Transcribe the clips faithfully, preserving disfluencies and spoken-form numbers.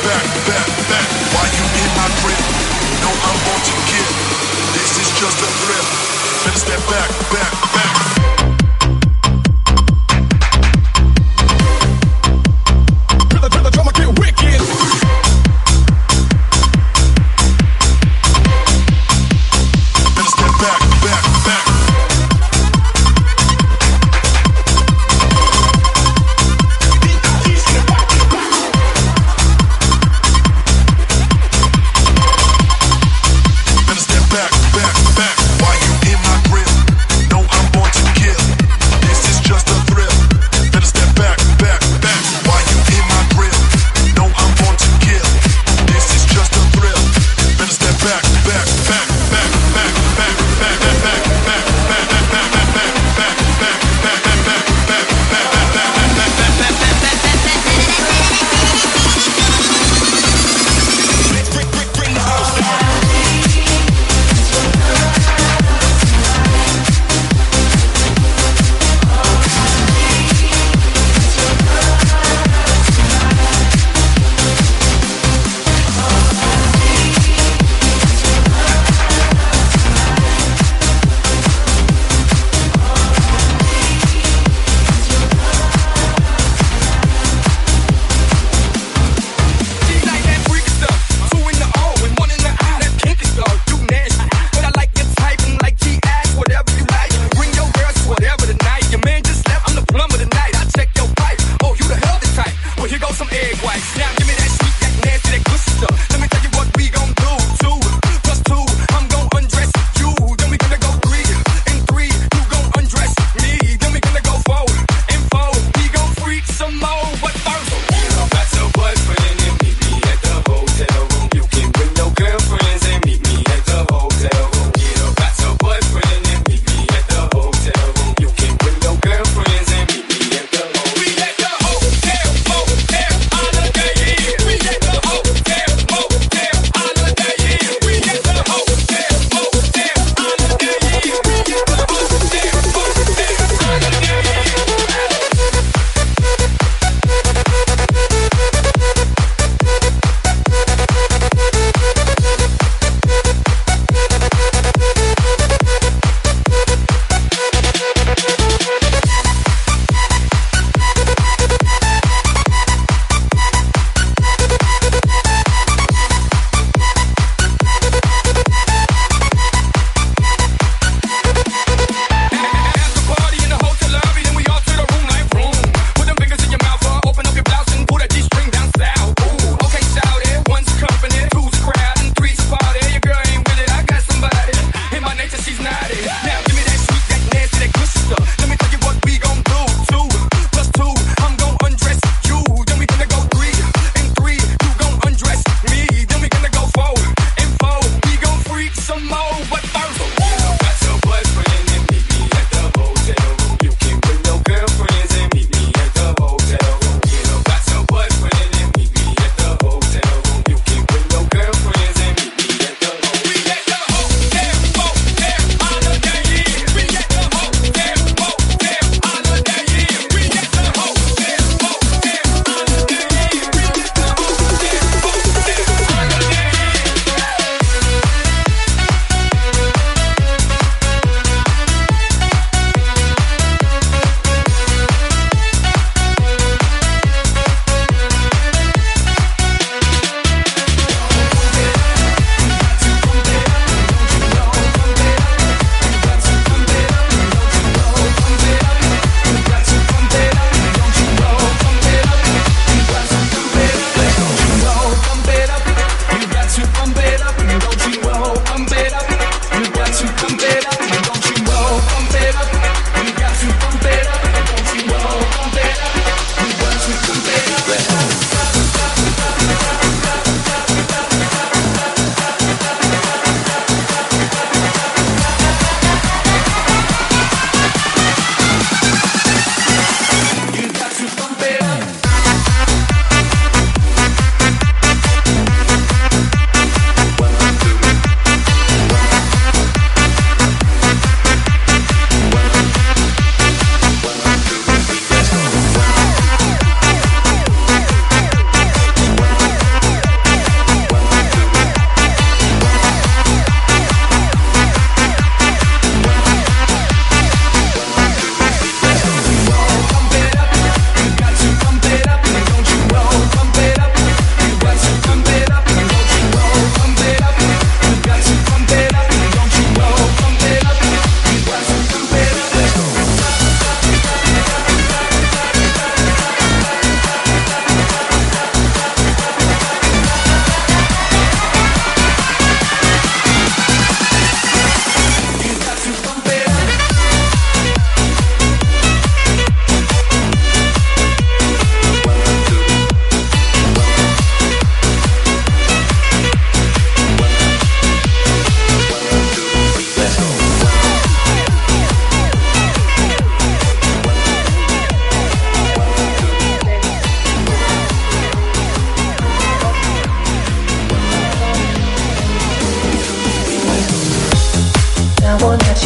back, back, back. Why you in my grip? No, I want to get. This is just a thrill. Better step back, back, back. Back, back, back. Why you in my grip? No, I'm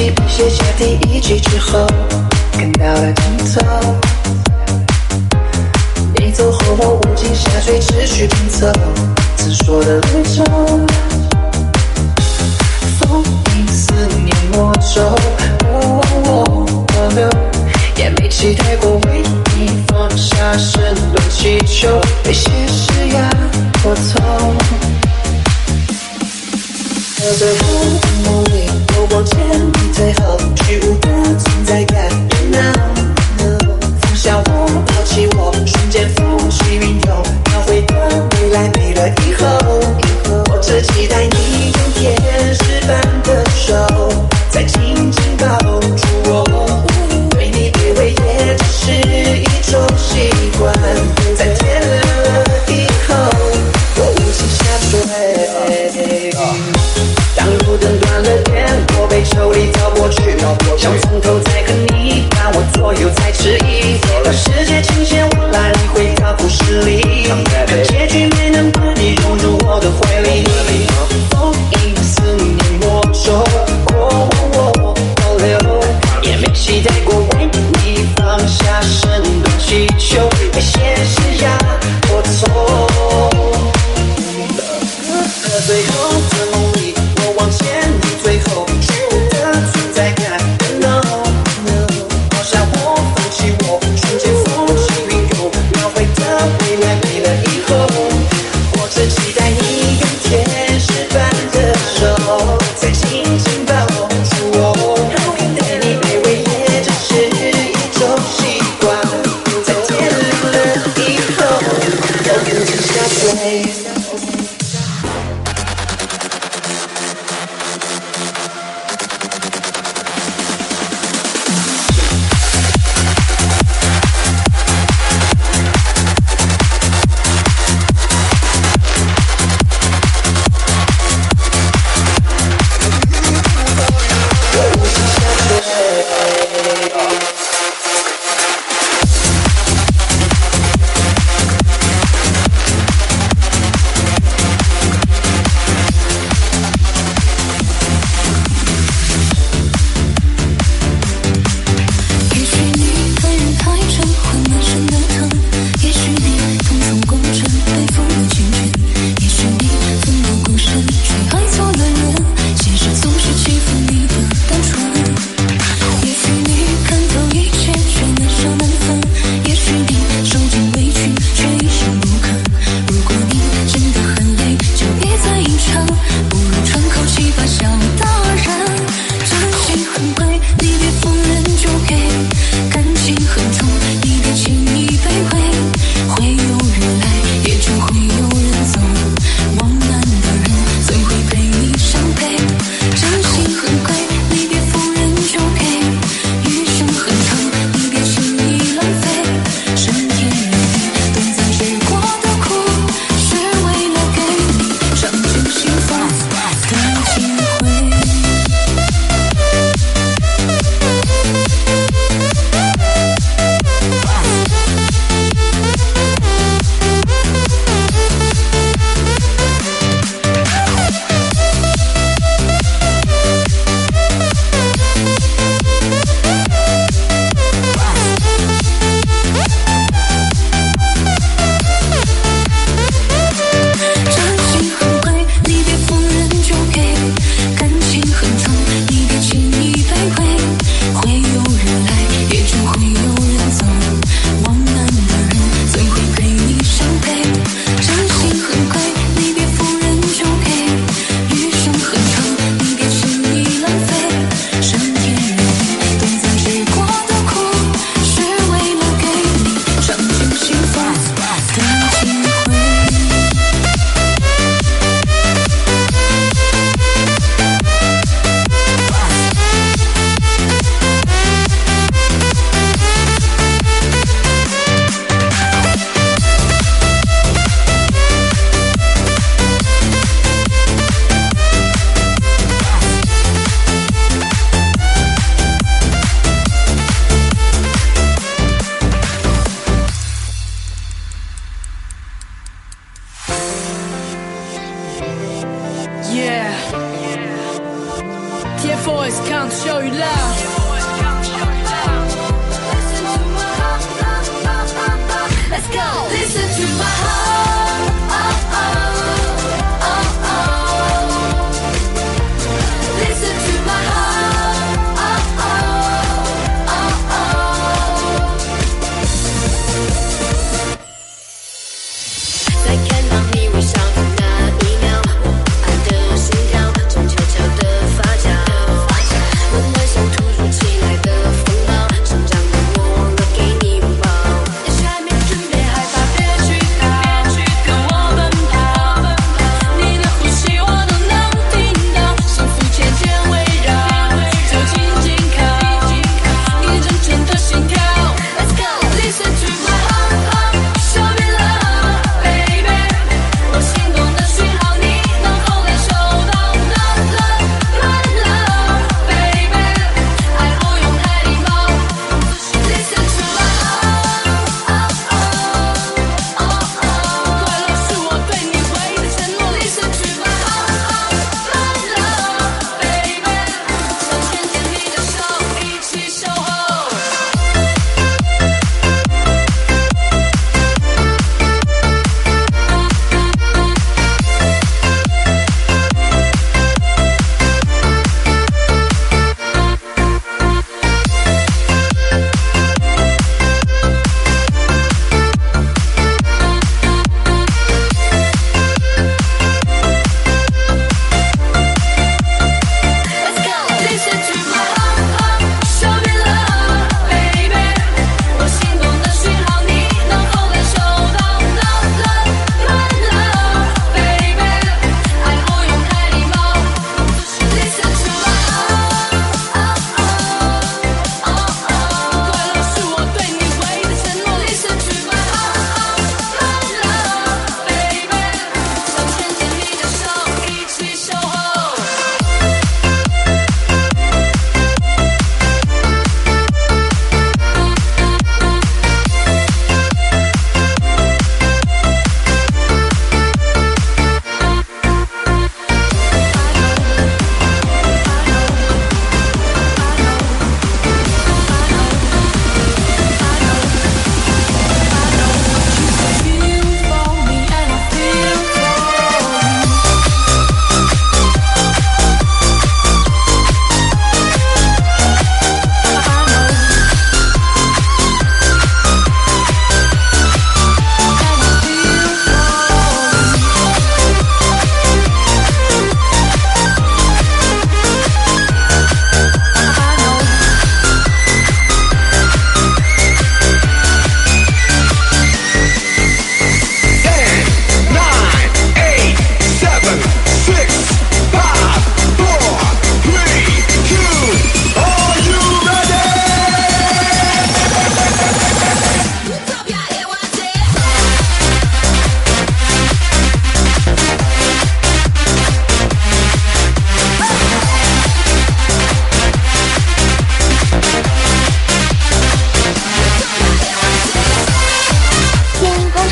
起笔写下第一句之后，看到了尽头。你走后，我无尽下坠，持续拼凑自说的旅程。风影思念魔咒，哦哦哦，也没期待过为你放下身段祈求，被现实压过头。到最后的梦里，我望见你最后虚无的存在感。放下我，抛弃我，瞬间风起云涌，描绘的未来没了以后。我只期待你用天使般的手，再紧紧抱住我。对你卑微也只是一种习惯，在天亮了以后，我无情下坠。当路灯断了电，我被抽离到过去，想从头再和你，但我左右在迟疑。当世界倾斜我来，你回到故事里，可结局没能把你融入我的怀里。风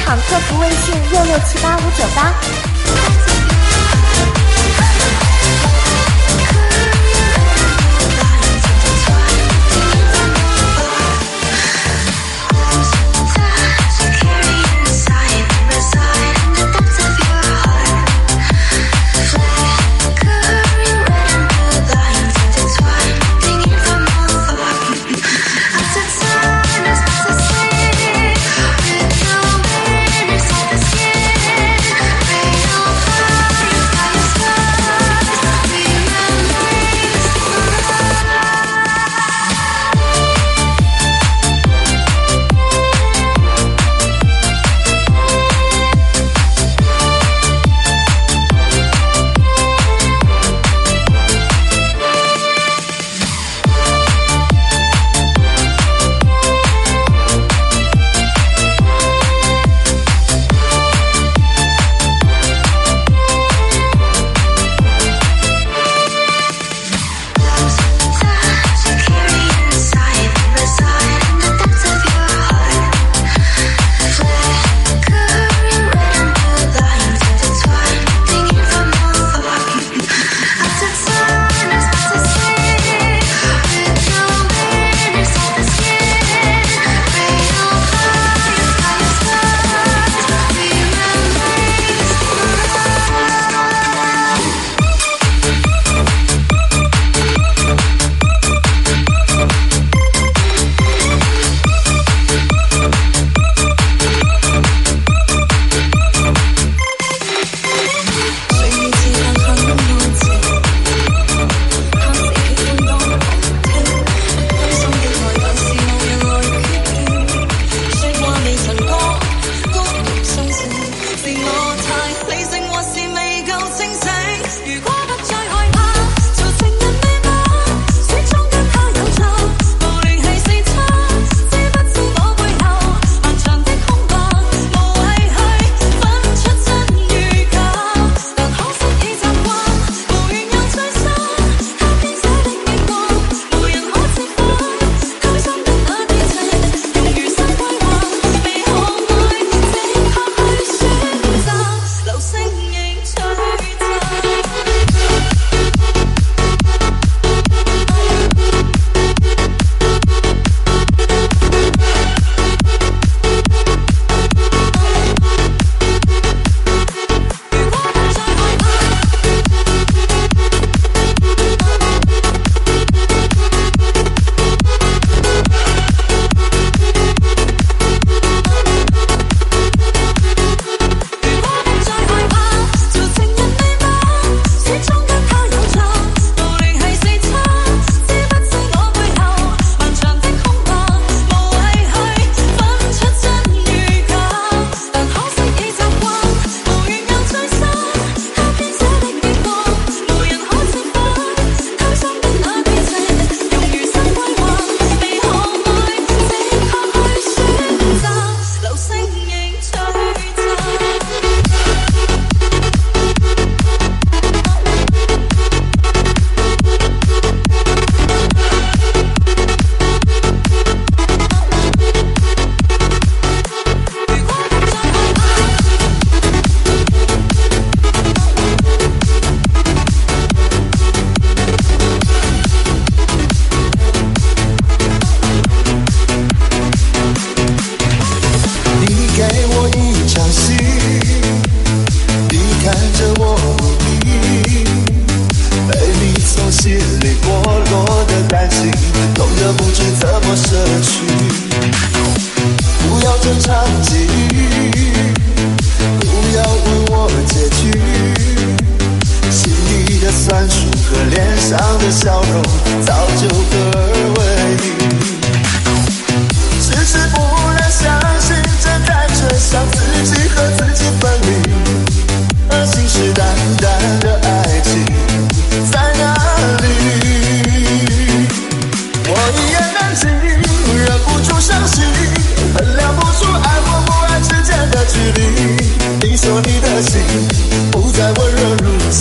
场客服微信六六七八五九八。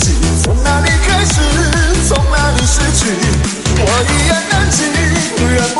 我一言难尽，忍不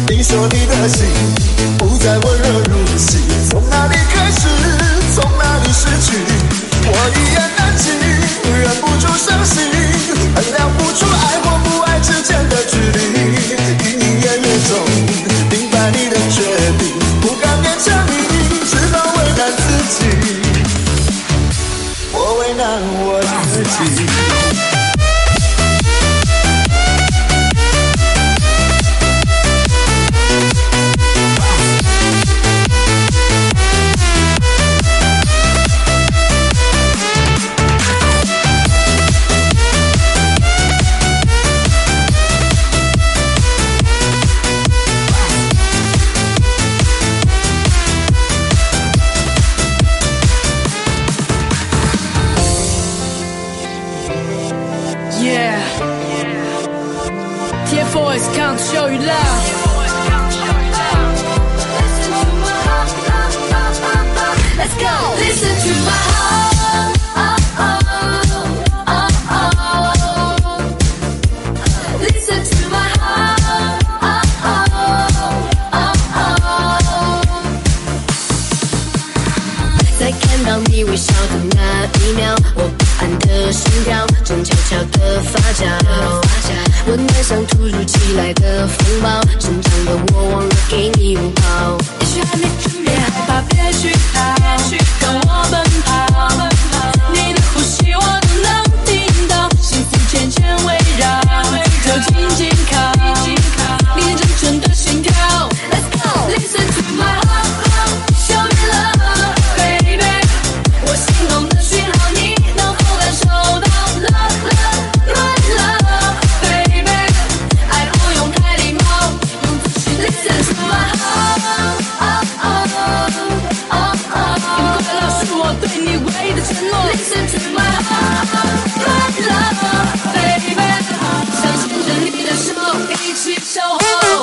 你说你的心不再温热如昔，从哪里开始，从哪里失去？我一言难尽，忍不住伤心，衡量不出爱或不爱之间的距离。一眼眼中明白你的决定，不敢勉强你，只好为难自己。我为难我自己。 Boys can't show you love. Let's go. Listen to my heart. Oh, oh, oh, oh. Listen to my heart. Oh, oh, oh, oh. 在看到你微笑的那一秒，我不安的心跳正悄悄地发酵。温暖像突如其来的风暴，紧张的我忘了给你拥抱。也许还没准备害怕，别去逃，跟我奔跑。你的呼吸我都能听到，心思渐渐围绕，就紧紧靠，你真诚的心跳。Let's go, listen to my heart, show me love, baby。我心动的讯号，你能否感受到 love, love, my love。Listen to my heart, oh, oh, oh, oh, oh. 因为快乐是我对你唯一的承诺。Listen to my heart, my love, baby。想牵着你的手，一起守候。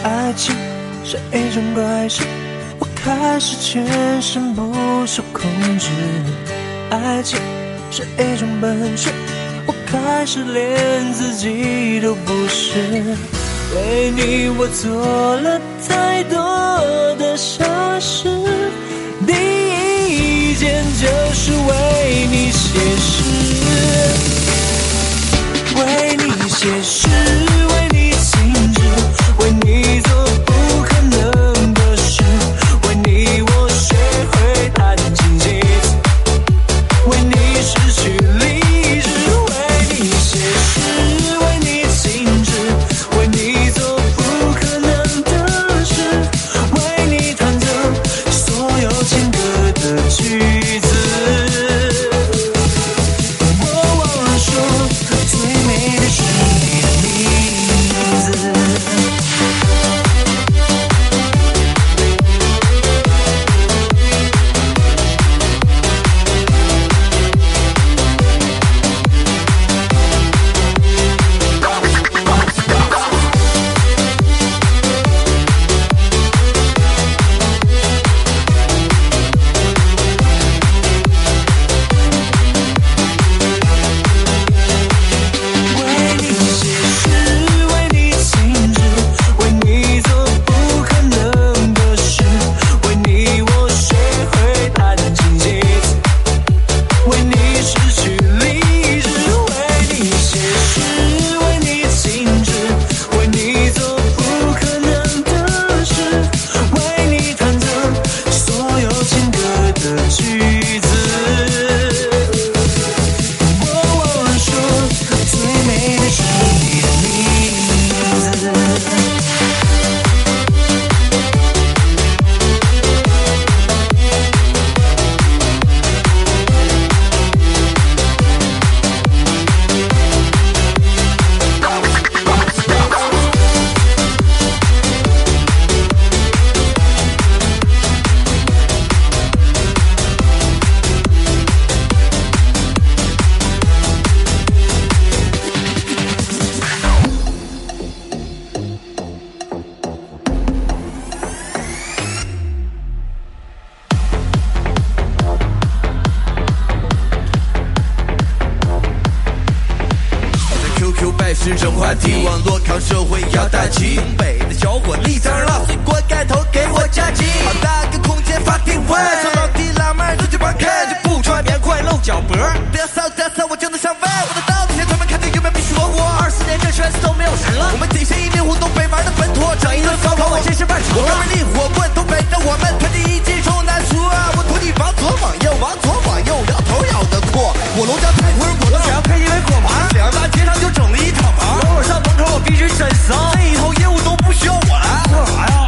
爱情是一种怪事，我开始全身不受控制。爱情是一种本事，我开始连自己都不是。为你我做了太多的傻事，第一件就是为你写诗，为你写诗，为你静止，为你做不可能的事，为你我学会弹琴写字，为你失去理智，为你写诗，为你静止，为你做不可能的事，为你弹奏所有情歌的句子。我忘了说，最美的是你的名字。 是这话题，网络抗社会要大旗，东北的小伙立正了，水果盖头给我加急，好大个空间发定位，从老弟拉妹都去玩 K， 就不穿棉裤露脚脖，嘚瑟嘚瑟我就能上位，我的道理先他们看见有没有比说我，二四年这圈子都没有人了，我们底下一面湖东北玩的本土，整一顿高考我真是万熟，我哥们力火棍东北的我们团结一起冲南出，我徒弟往左往右往左往右摇头摇得阔，我龙江太湖人果断，只要配一杯果盘，两大街上就整了一场。我上门口我必须真骚，这一套业务都不需要我来做啥呀？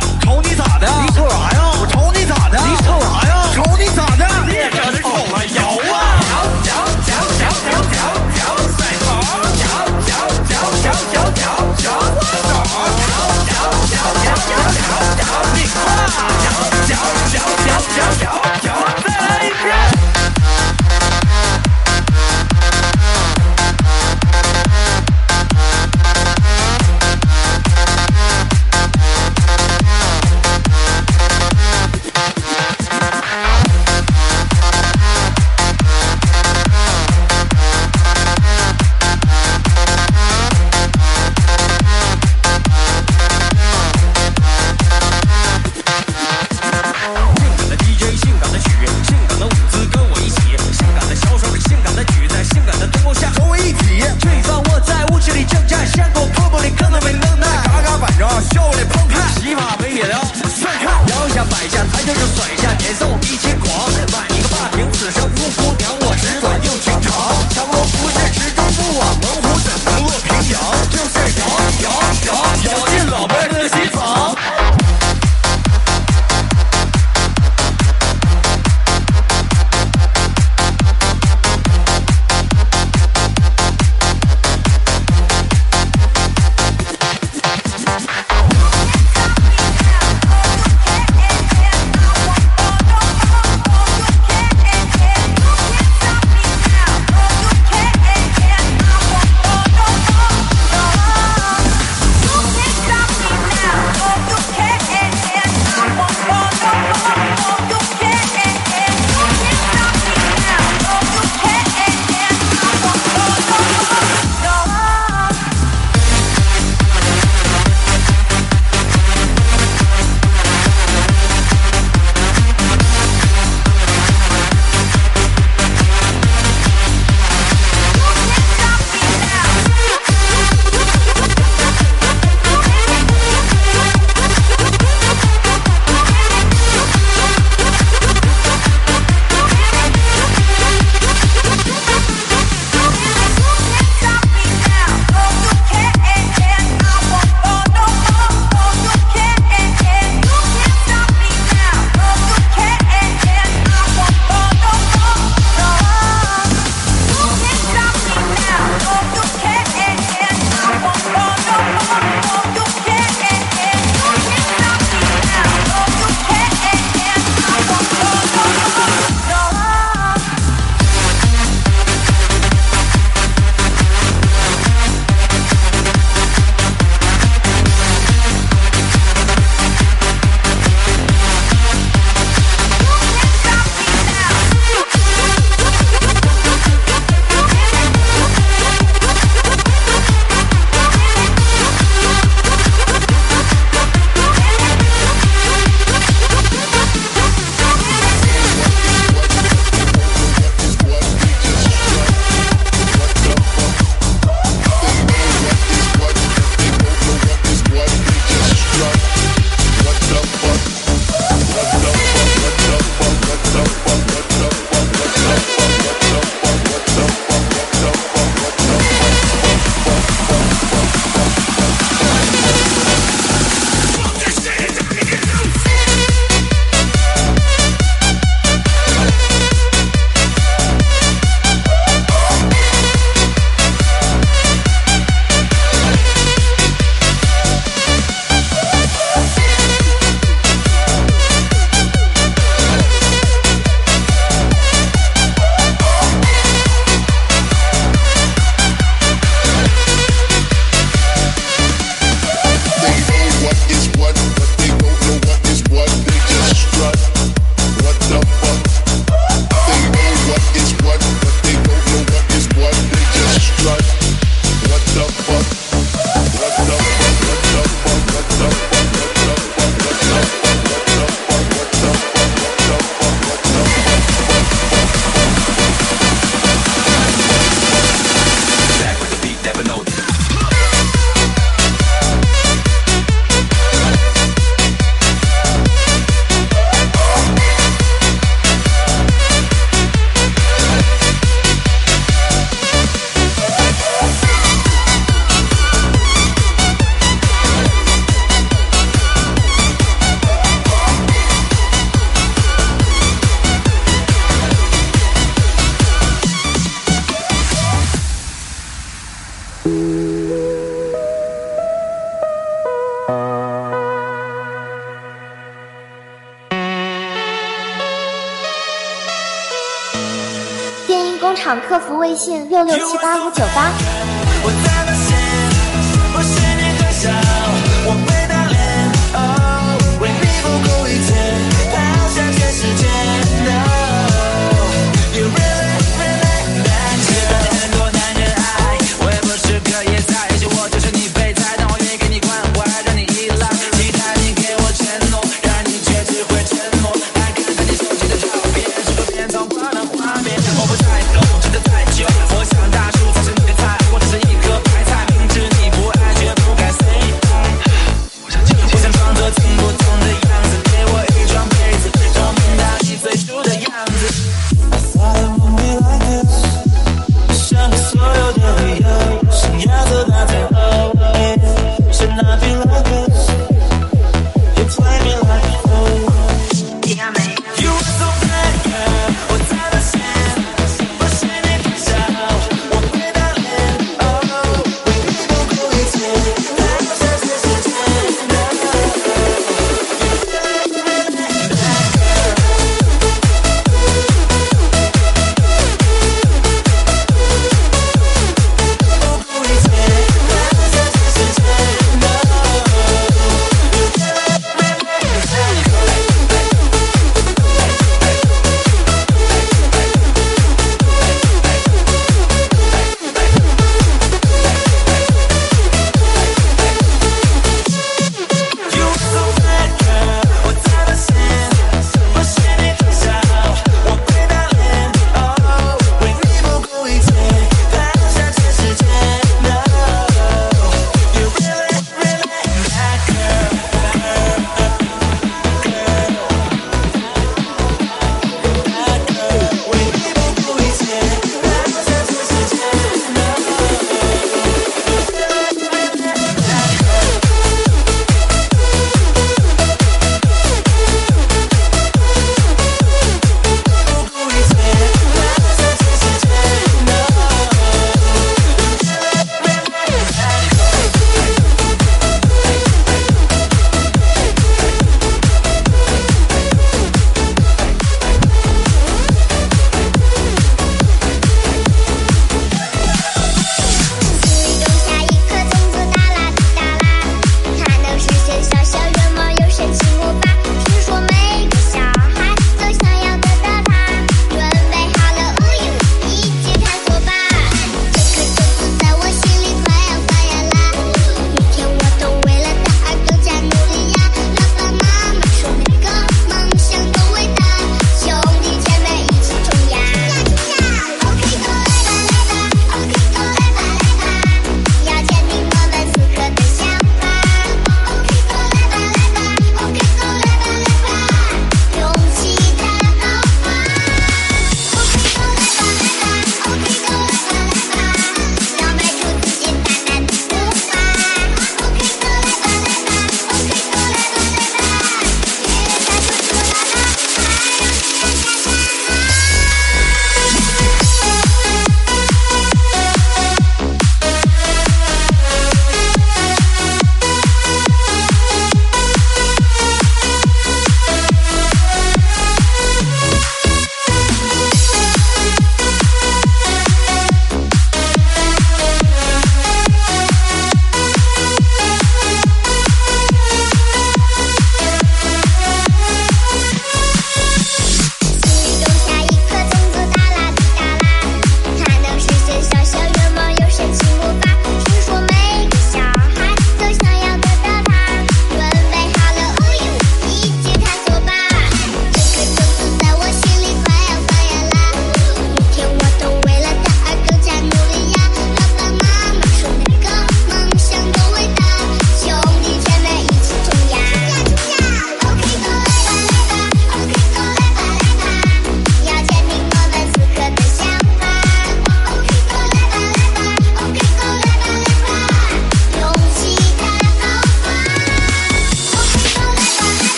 现场客服微信六六七八五九八。 我才发现我是你很小，我会打脸，哦，为你不顾一切，抛下全世界。No, you really, really bad。知道你很多男人爱，我也不是个野菜，也许我就是你备胎，但我愿意给你关怀，让你依赖，期待你给我承诺，然而你却只会沉默。来看看你手机的照片，是否变成花了画面？我不在乎，真的太久，我想大树才是你的菜，我只是一颗白菜，明知你不爱，绝不该 say。我想装作听不懂的样子，给我一双被子，让我梦到你最初的样子。I thought it would be like this， 想你所有的理由，想要走到最后。Should not be like this， You play me like a fool。You are so bad girl， 我才发现我是你很小，我会打脸，哦，为你不顾一切，抛下全世界。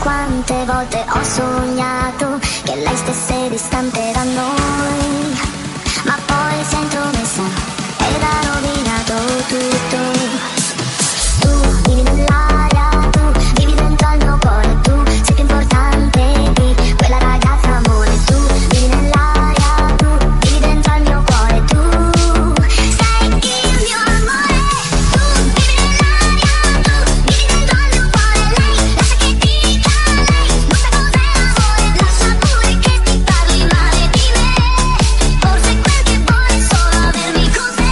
quante volte ho sognato che lei stesse distante da noi, ma poi si è intromessa ed ha rovinato tutto. Tu vivi nell'aria, tu vivi dentro il mio cuore, tu sei più importante di quella ragazza amore. Tu vivi nell'aria, tu vivi dentro il mio cuore, tu sei il mio amore. Tu vivi nell'aria, tu vivi dentro il mio cuore, lei lascia che dica lei, non sa cos'è amore, lascia pure che ti parli male di me, forse quel che vuoi è solo avermi con te.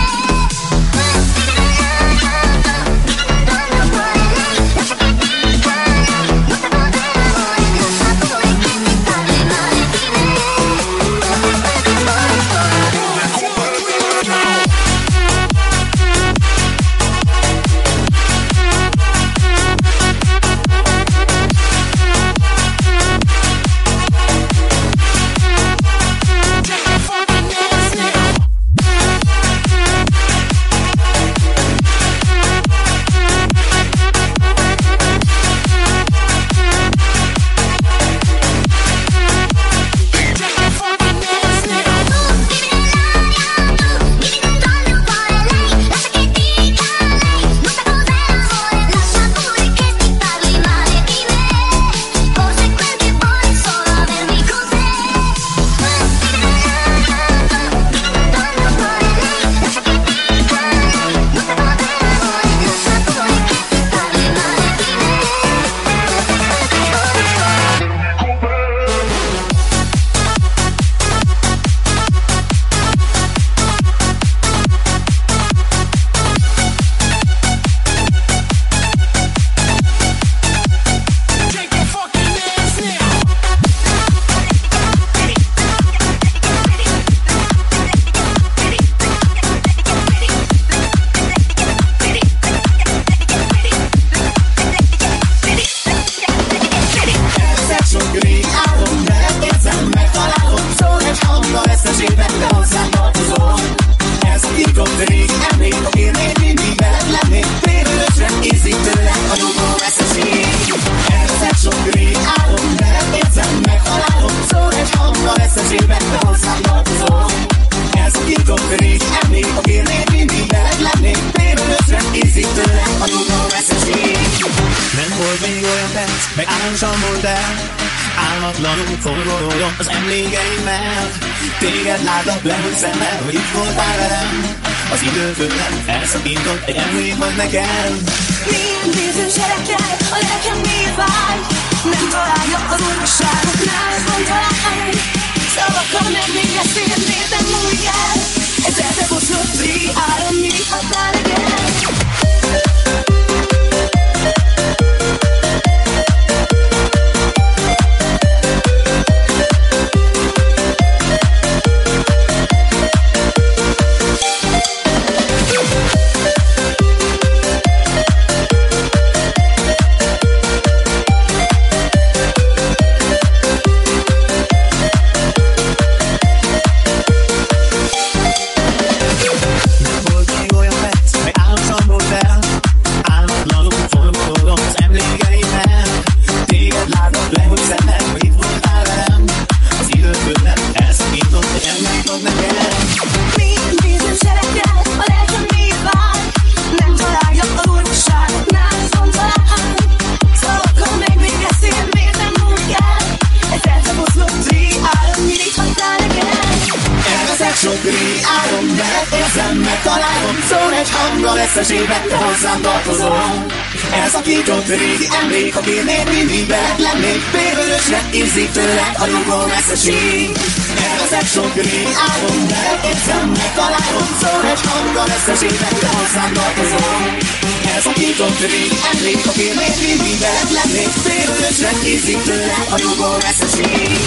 Nem volt még olyan perc, meg álom sem volt el. Álmatlanul forgolódom az emlékeimmel. Téged látok le, hogy szemmel, hogy itt voltál velem. Az idő fölött elszakított egy emlék majd nekem. Mindig zserekkel, a lelkem miért vágy. Nem találja az orvosságot, nálad van talán. Szavakkal meg még ezt én miért nem múlik el. Egyszer te bocsott, régi áram, mindig határ igen. Sok régi álom, veled érzem, megtalálom. Szól egy hanggal összesében, te hozzám tartozom. Elszakított régi emlék, ha kérnéd mindig veled lennék. Bérvörösre ízik tőled a rugó messzeség. Elveszek sok régi álom, veled érzem, megtalálom. Szól egy hanggal összesében, te hozzám tartozom. Elszakított régi emlék, ha kérnéd mindig veled lennék. Bérvörösre ízik tőled a rugó messzeség.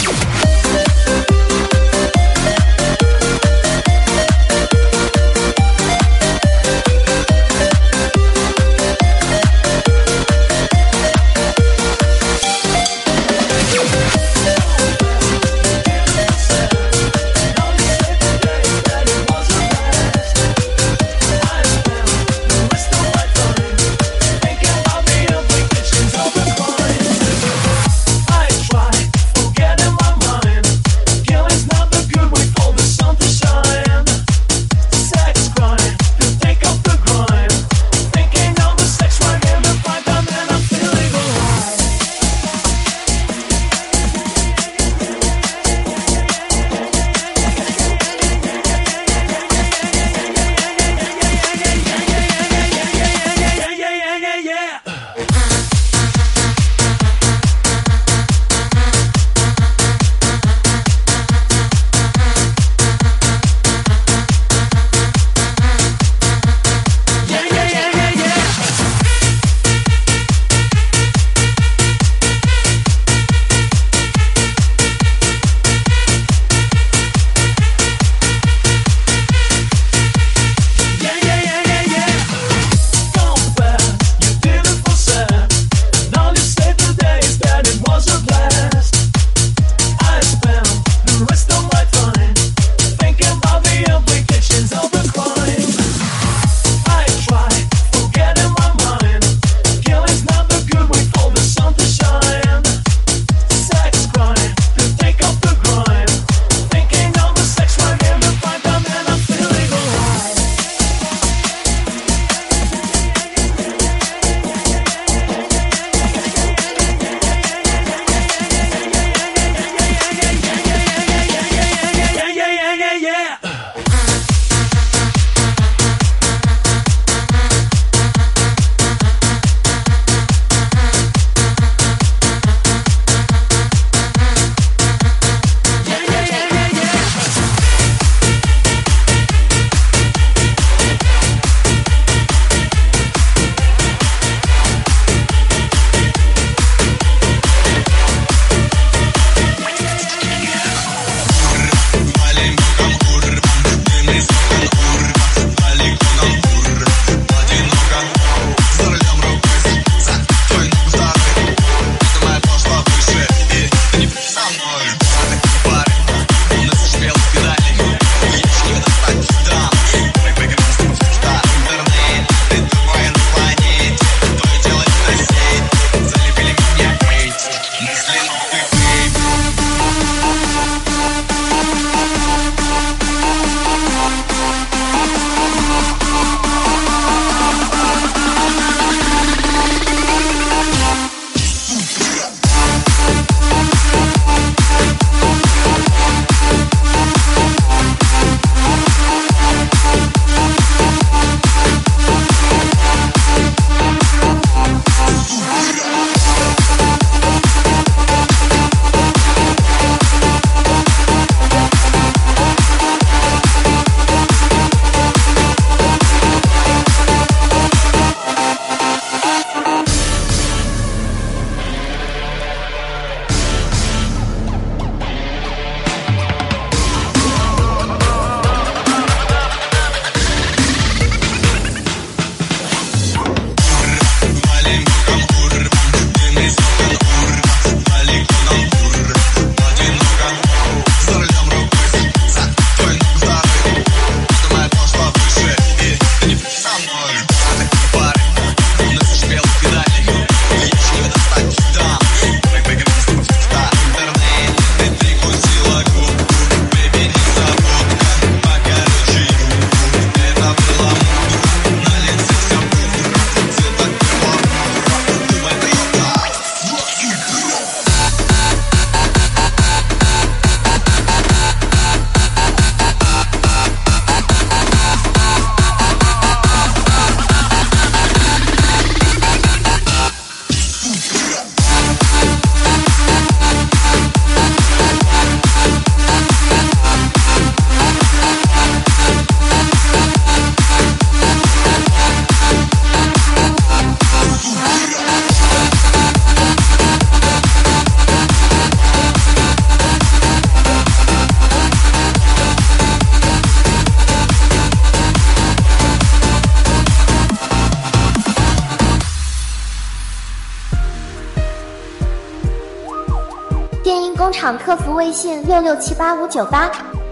工厂客服微信六六七八五九八。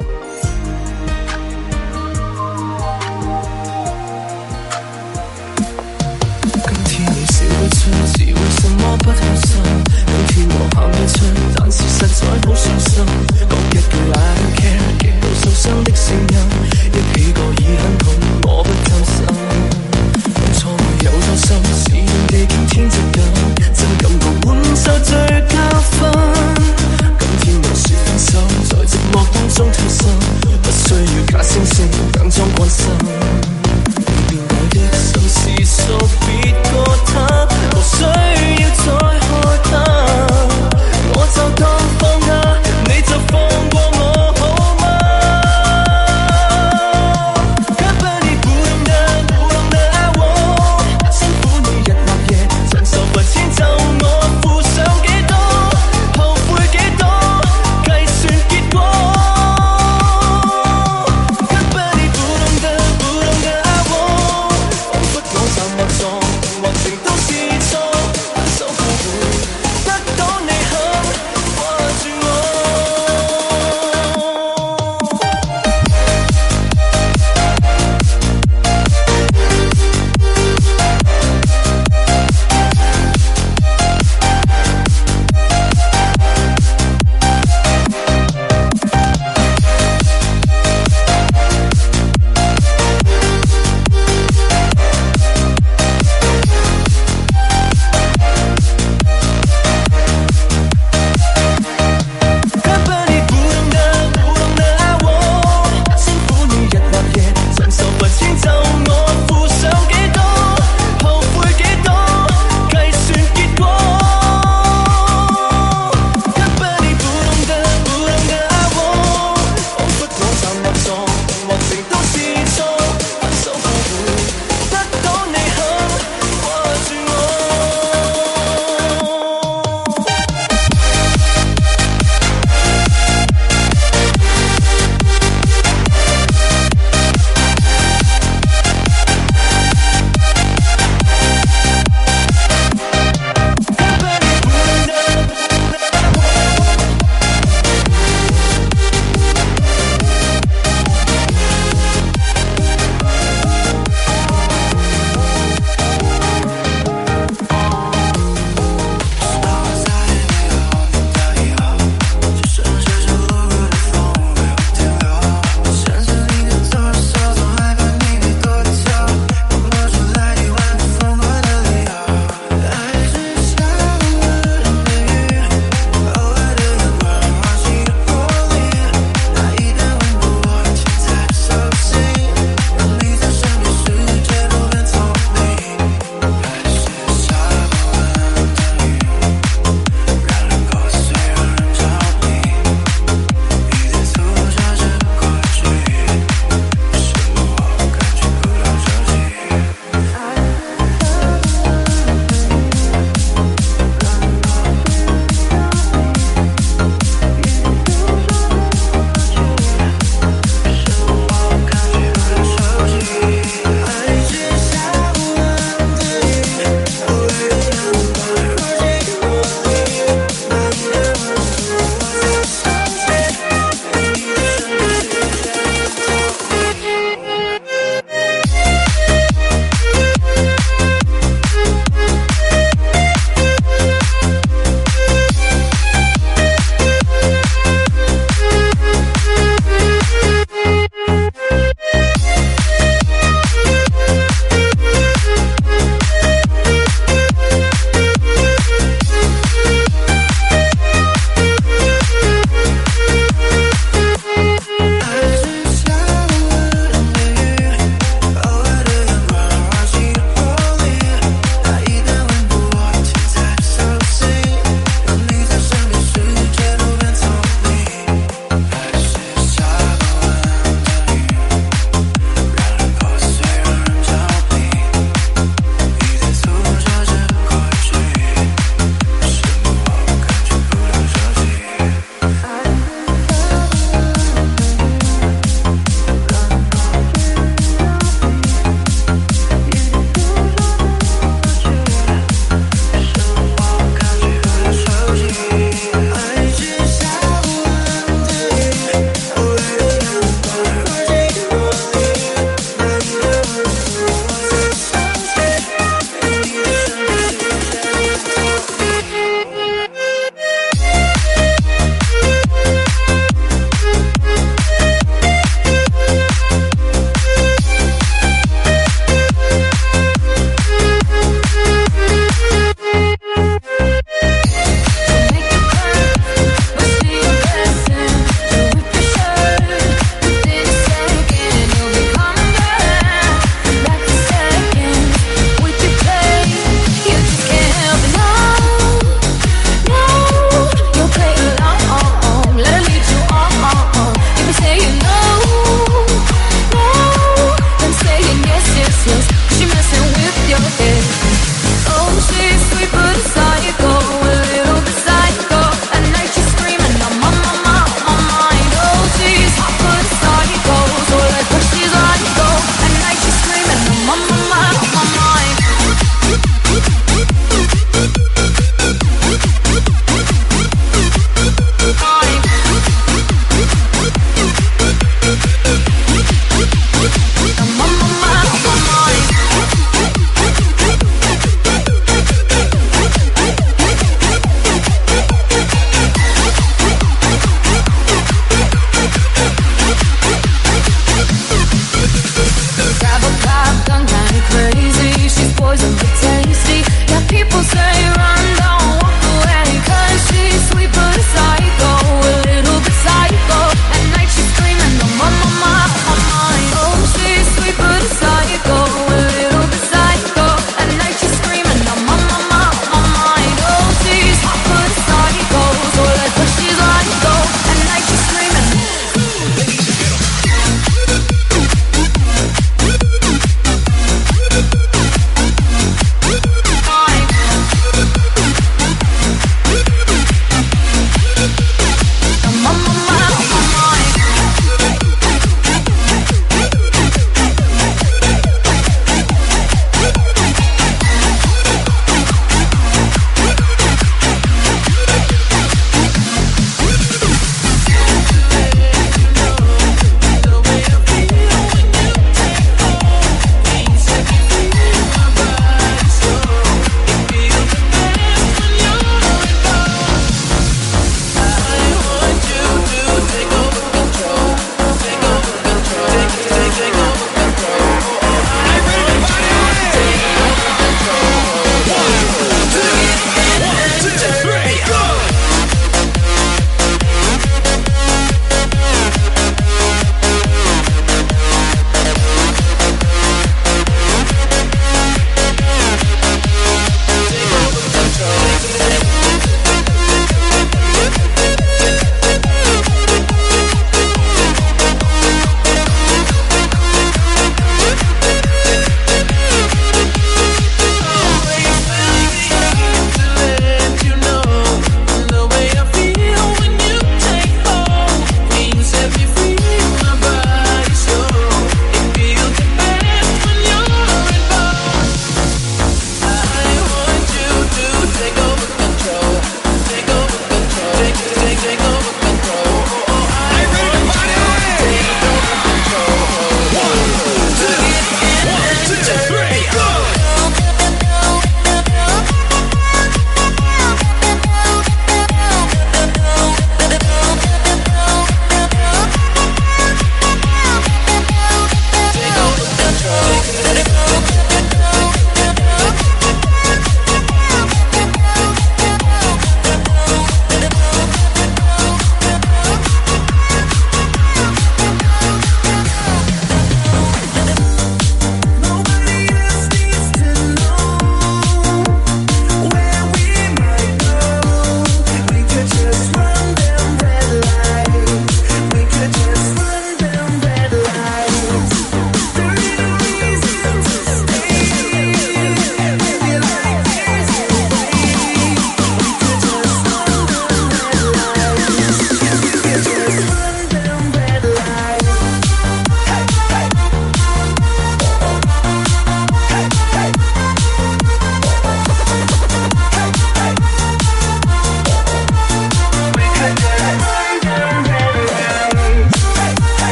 今天你笑得出，是為什麼不開心？今天我喊得出，但是實在好傷心。講一句 I don't care， 極度受傷的聲音，一起過已很痛，我不甘心。當初我有咗心，是用地經天質感，真感覺換受最加分。今天我說分手，在寂寞當中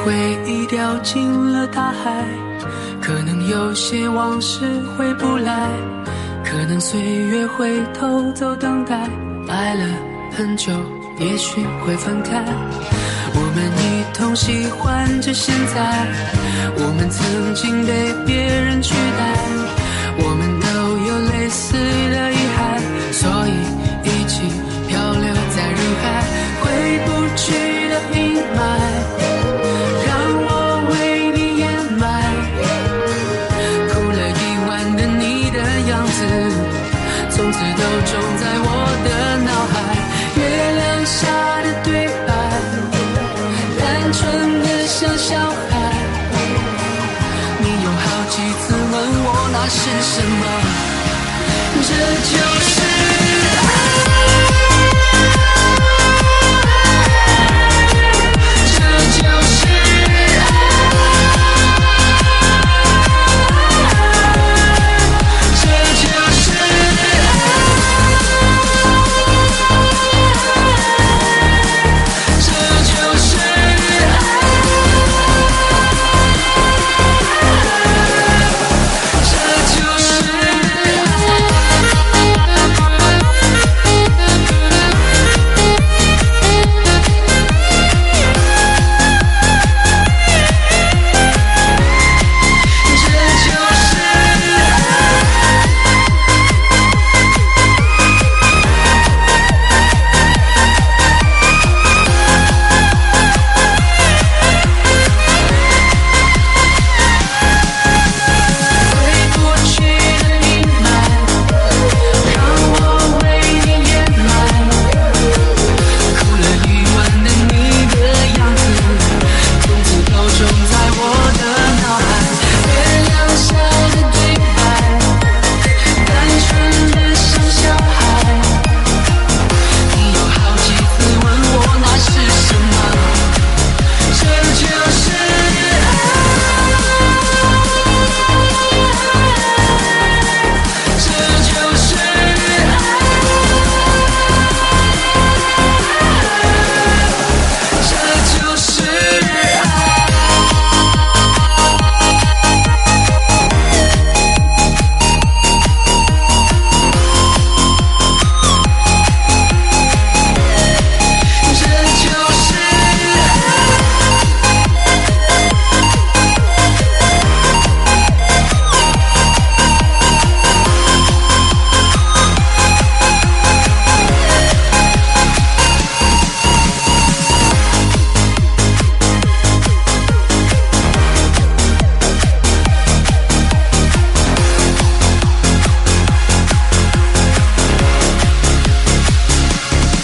回忆掉进了大海，可能有些往事回不来，可能岁月会偷走等待，爱了很久也许会分开，我们一同喜欢着现在，我们曾经被别人取代，我们都有类似的遗憾，所以一起漂流在人海，回不去的阴霾让我为你掩埋，哭了一晚的你的样子从此都种在我的脑海，月亮下的对白单纯的像小孩，你有好几次问我那是什么，这就是爱，这就是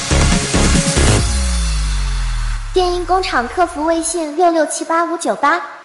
电音工厂客服微信六六七八五九八。